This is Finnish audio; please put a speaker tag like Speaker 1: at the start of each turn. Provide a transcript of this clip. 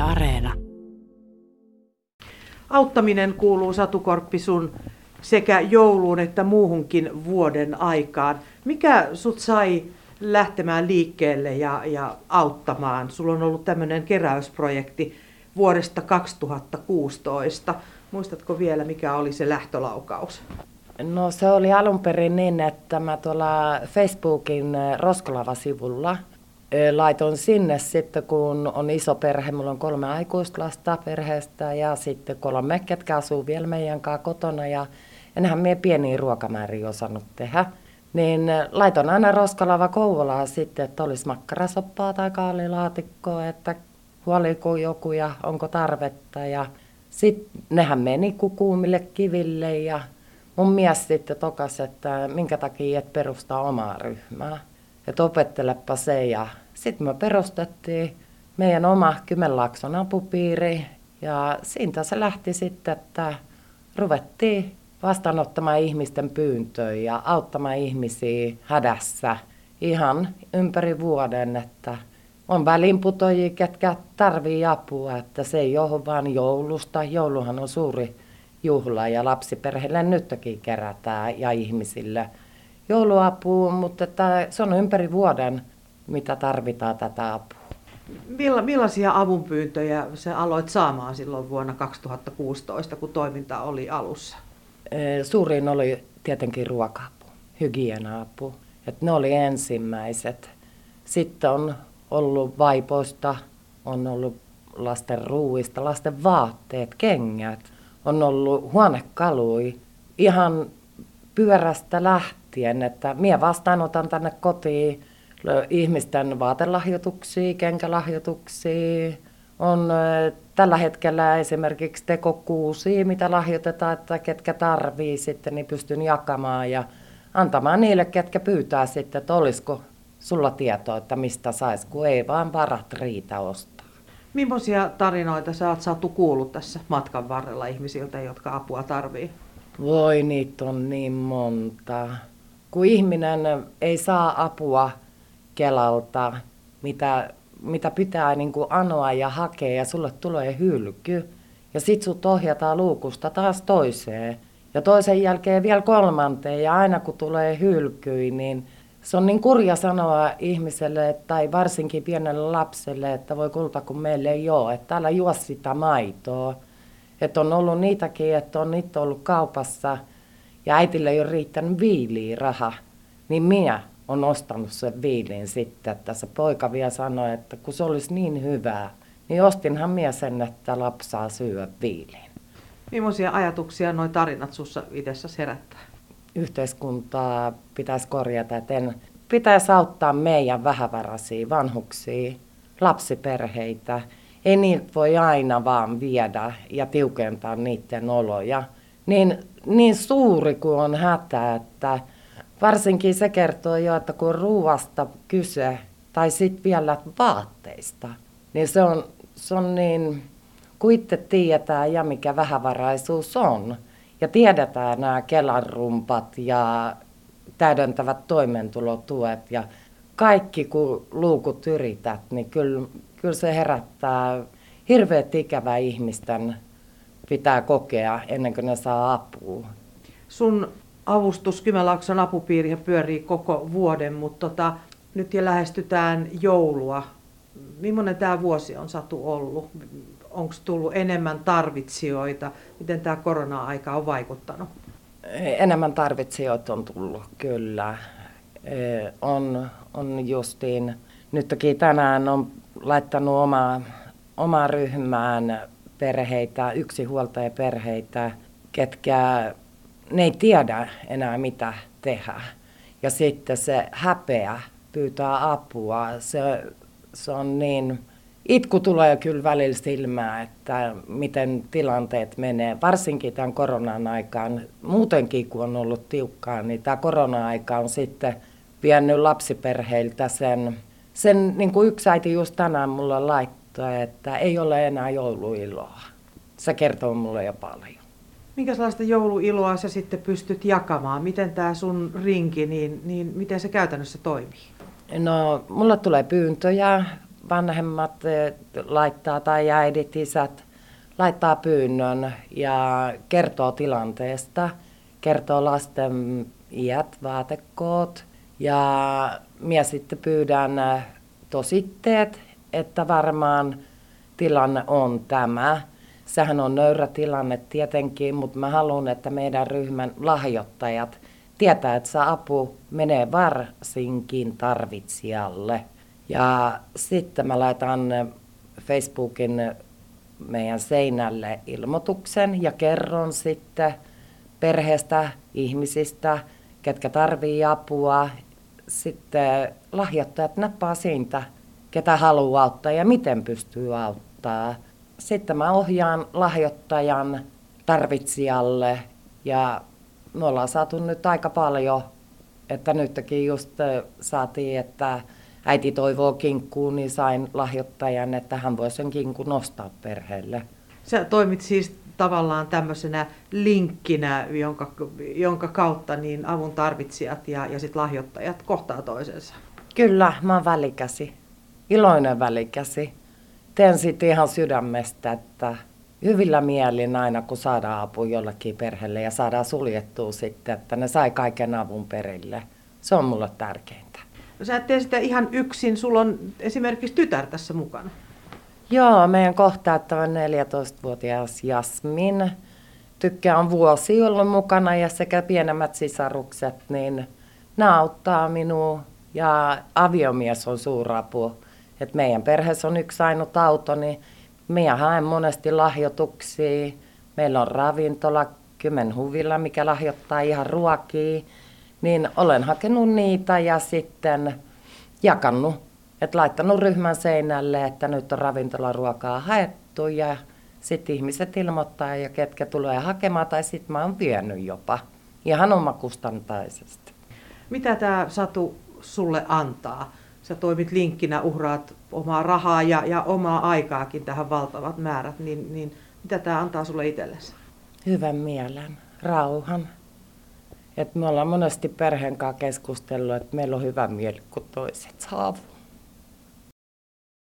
Speaker 1: Areena.
Speaker 2: Auttaminen kuuluu, Satu Korppi, sun sekä jouluun että muuhunkin vuoden aikaan. Mikä sut sai lähtemään liikkeelle ja auttamaan? Sulla on ollut tämmöinen keräysprojekti vuodesta 2016. Muistatko vielä, mikä oli se lähtölaukaus?
Speaker 3: No se oli alun perin niin, että mä tuolla Facebookin Roskolava-sivulla laitoin sinne sitten, kun on iso perhe, mulla on 3 aikuislasta perheestä ja sitten 3, ketkä asuu vielä meidän kanssa kotona ja enhän mie pieniä ruokamääriä osannut tehdä. Niin laitoin aina Roskolava Kouvolaan sitten, että olisi makkarasoppaa tai kaalilaatikkoa, että huoliko joku ja onko tarvetta. Ja sitten nehän meni kuumille kiville ja mun mies sitten tokas, että minkä takia et perustaa omaa ryhmää. Että opettelepa se ja sitten me perustettiin meidän oma Kymenlaakson apupiiri ja siitä se lähti sitten, että ruvettiin vastaanottamaan ihmisten pyyntöjä ja auttamaan ihmisiä hädässä ihan ympäri vuoden, että on väliinputoajia, ketkä tarvii apua, että se ei johdu vaan joulusta. Jouluhan on suuri juhla ja lapsiperheille nytkin kerätään ja ihmisille jouluapua, mutta että se on ympäri vuoden, mitä tarvitaan tätä apua.
Speaker 2: Millaisia avunpyyntöjä sä aloit saamaan silloin vuonna 2016, kun toiminta oli alussa?
Speaker 3: Suurin oli tietenkin ruoka-apu, hygiena-apu. Että ne oli ensimmäiset. Sitten on ollut vaipoista, on ollut lasten ruuista, lasten vaatteet, kengät. On ollut huonekalui ihan pyörästä lähtien, että minä vastaanotan tänne kotiin ihmisten vaatelahjoituksia, kenkälahjoituksia. On tällä hetkellä esimerkiksi tekokuusia, mitä lahjoitetaan, että ketkä tarvii sitten, niin pystyn jakamaan ja antamaan niille, ketkä pyytää sitten, että olisiko sulla tietoa, että mistä saisi, kun ei vaan varat riitä ostaa.
Speaker 2: Millaisia tarinoita sä oot saatu kuullut tässä matkan varrella ihmisiltä, jotka apua tarvii?
Speaker 3: Voi, niitä on niin monta. Kun ihminen ei saa apua Kelalta, mitä pitää niin kuin anoa ja hakea ja sulle tulee hylky. Ja sit sut ohjataan luukusta taas toiseen. Ja toisen jälkeen vielä 3. ja aina kun tulee hylky, niin se on niin kurja sanoa ihmiselle tai varsinkin pienelle lapselle, että voi kulta kun meille ei ole, että älä juo sitä maitoa. Että on ollut niitäkin, että on itse ollut kaupassa ja äitille ei ole riittänyt viiliä raha, niin minä on ostanut sen viilin sitten, että se poika vielä sanoi, että kun se olisi niin hyvää, niin ostinhan minä sen, että lapsi saa syödä viiliin.
Speaker 2: Millaisia ajatuksia nuo tarinat sussa itsessäsi herättää?
Speaker 3: Yhteiskuntaa pitäisi korjata, että pitäisi auttaa meidän vähävaraisia vanhuksia, lapsiperheitä. Ei niitä voi aina vaan viedä ja tiukentaa niiden oloja. Niin suuri kuin on hätä, että varsinkin se kertoo jo, että kun on ruuasta kyse tai sitten vielä vaatteista, niin se on niin, kun itse tiedetään ja mikä vähävaraisuus on. Ja tiedetään nämä Kelan rumpat ja täydentävät toimeentulotuet ja kaikki kun luukut yrität, niin kyllä se herättää hirveät ikävää ihmisten pitää kokea ennen kuin ne saa apua.
Speaker 2: Sun avustus Kymenlaakson apupiiriä pyörii koko vuoden, mutta nyt jo lähestytään joulua. Millainen tämä vuosi on, Satu, ollut? Onko tullut enemmän tarvitsijoita? Miten tämä korona-aika on vaikuttanut?
Speaker 3: Enemmän tarvitsijoita on tullut, kyllä. On justiin, nytkin tänään on laittanut omaa ryhmään perheitä, yksinhuoltajaperheitä, ketkä ne ei tiedä enää mitä tehdä. Ja sitten se häpeä pyytää apua, se on niin, itku tulee kyllä välillä silmään, että miten tilanteet menee. Varsinkin tämän koronan aikaan, muutenkin kun on ollut tiukkaa, niin tämä korona-aika on sitten vienyt lapsiperheiltä sen niin kuin yksi äiti just tänään mulle laittoi, että ei ole enää jouluiloa. Se kertoo mulle jo paljon.
Speaker 2: Minkälaista jouluiloa sä sitten pystyt jakamaan? Miten tämä sun rinki, niin miten se käytännössä toimii?
Speaker 3: No, mulle tulee pyyntöjä vanhemmat laittaa tai äidit, isät laittaa pyynnön ja kertoo tilanteesta, kertoo lasten iät, vaatekoot ja minä sitten pyydän tositteet, että varmaan tilanne on tämä. Sehän on nöyrä tilanne tietenkin, mutta mä haluan, että meidän ryhmän lahjoittajat tietää, että se apu menee varsinkin tarvitsijalle. Ja sitten mä laitan Facebookin meidän seinälle ilmoituksen ja kerron sitten perheestä, ihmisistä, ketkä tarvii apua. Sitten lahjoittajat nappaa siitä, ketä haluaa auttaa ja miten pystyy auttaa. Sitten mä ohjaan lahjoittajan tarvitsijalle ja me ollaan saatu nyt aika paljon, että nytkin just saatiin, että äiti toivoo kinkkuun, niin sain lahjoittajan, että hän voi sen kinkun nostaa perheelle.
Speaker 2: Sä toimit siis tavallaan tämmöisenä linkkinä, jonka kautta niin avun tarvitsijat ja sit lahjoittajat kohtaa toisensa.
Speaker 3: Kyllä, mä oon välikäsi. Iloinen välikäsi. Teen siitä ihan sydämestä, että hyvillä mielin aina kun saadaan apu jollekin perheelle ja saadaan suljettua sitten, että ne sai kaiken avun perille. Se on mulle tärkeintä.
Speaker 2: No sä et tee sitä ihan yksin, sulla on esimerkiksi tytär tässä mukana.
Speaker 3: Joo, meidän kohtaattava 14-vuotias Jasmin tykkää on vuosi ollut mukana ja sekä pienemmät sisarukset, niin ne auttaa minua ja aviomies on suurapu. Et meidän perheessä on yksi ainut auto, niin minä haen monesti lahjoituksia. Meillä on ravintola Kymenhuvilla, mikä lahjoittaa ihan ruokia. Niin olen hakenut niitä ja sitten jakanut. Et laittanut ryhmän seinälle, että nyt on ravintolaruokaa haettu ja sitten ihmiset ilmoittaa ja ketkä tulee hakemaan tai sitten mä oon vienyt jopa. Ihan omakustantaisesti.
Speaker 2: Mitä tämä Satu sulle antaa? Sä toimit linkkinä, uhraat omaa rahaa ja omaa aikaakin tähän valtavat määrät, niin mitä tämä antaa sulle itsellesi?
Speaker 3: Hyvän mielen, rauhan. Et me ollaan monesti perheen kanssa keskustellut, että meillä on hyvä mieli, kun toiset saavat.